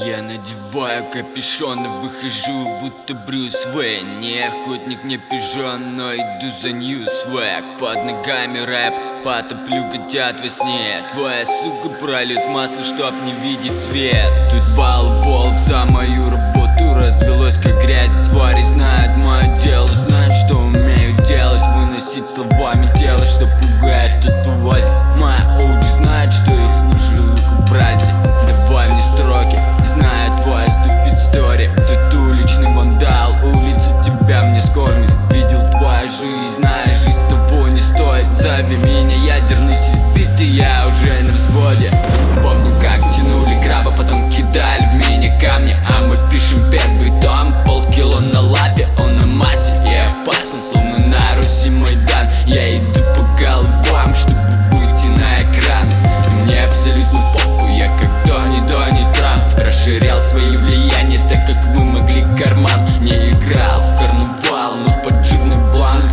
Я надеваю капюшон и выхожу, будто Брюс Уэйн. Не охотник, не пижон, но иду за нью свэг. Под ногами рэп, потоплю котят во сне. Твоя сука прольет масло, чтоб не видеть свет. Тут балбол за мою работу развелось как грязь. Твари знают мое дело, знают, что умею делать. Выносить словами тело, что пугает татуазь. Моя OG знает, что их хуже лукобразие. Давай мне строки, знаю твоя ступид стори. Тут уличный вандал, улица тебя мне скормит. Видел твою жизнь, знаю, жизнь того не стоит. Зови меня ядерный типит, и я уже на взводе. Помню, как тянули краба, потом кидали в меня камни. А мы пишем первый том, полкило на лапе. Он на массе и опасен, словно на Руси Майдан. Я иду по головам, чтобы выйти на экран. Мне абсолютно похуй, я как Дони Трамп. Расширял свои влияния, так как вы могли карман. Не играл в карнавал, но под жирный блант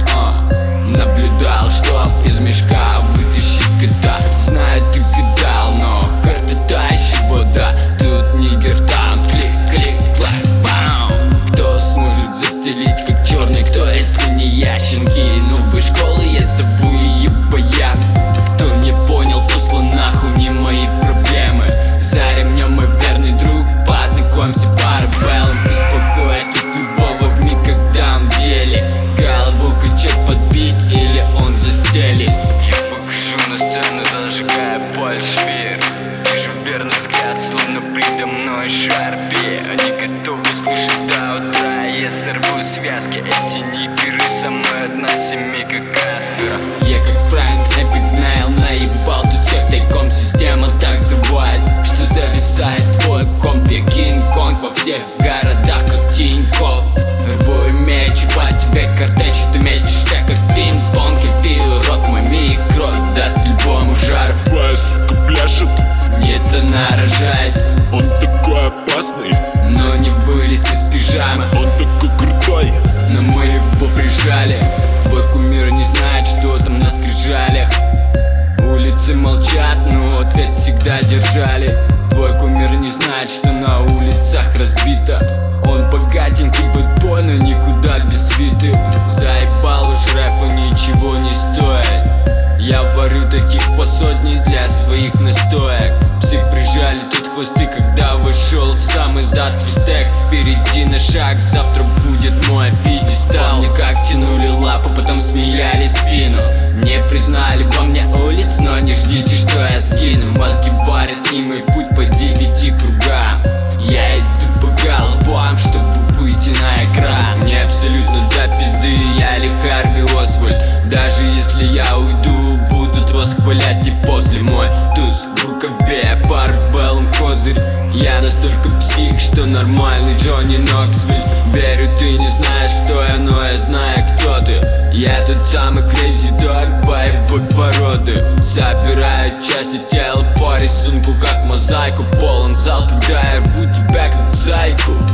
наблюдал, чтоб из мешка вытащить кота. Знаю, ты гадал, но карта та еще вода. Тут не гертан, клик-клик-клак, бам. Кто сможет застелить как черный, кто, если не я? Щенки новой школы, я зову ее Баян. Кто не понял, послал нахуй, не мои проблемы. За ремнем мой верный друг, познакомься, парабеллум. Успокоит тут любого вмиг, когда он в деле. Голову качать под бит или он застелит. Я покажу на сцену, зажигая фальшфир. Вижу верный взгляд, словно предо мной Шарпи. Они готовы слушать до утра, я сорву связки. Эти нигеры со мной одна семейка Каспера. Я как Фрэнк Эпигнейл наебал тут всех тайком. Система так забывает, что зависает твой комп. Я Кинг-Конг во всех городах, как Тинькофф. Рву и меч по тебе картечь, ты мечешься как пинг-понг. Я фил рот, мой микро даст любому жару. Твоя сука пляшет, нет, она рожает. он такой опасный, но не вылез из пижамы. он такой крутой, но мы его прижали. Твой кумир не знает, что там на скрижалях. Улицы молчат, но ответ всегда держали. Твой кумир не знает, что на улицах разбито. Он богатенький, бэтбой, но никуда без свиты. Заебал уж рэпа, ничего не стоит. Я варю таких по сотне для своих настоек. Все прижали тут хвосты, когда вышел сам издат твистек. Перейти на шаг, завтра будет мой пьедестал. Помню, как тянули лапу, потом смеяли спину. Не признали во мне улиц, но не ждите, что я сгину. Мозги варят, и мой путь по 9 кругам. Я иду по головам, чтобы выйти на экран. Мне абсолютно до пизды, я ли Харви Освальд. Даже если я уйду, будут восхвалять и после. Мой туз в рукаве, парабеллум козырь. Я настолько псих, что нормальный Джонни Ноксвилл. Верю, ты не знаешь, кто я, но я знаю, кто ты. Я тот самый crazy dog боевой породы. Собираю части тела по рисунку, как мозаику. Полон зал, когда я рву тебя как зайку.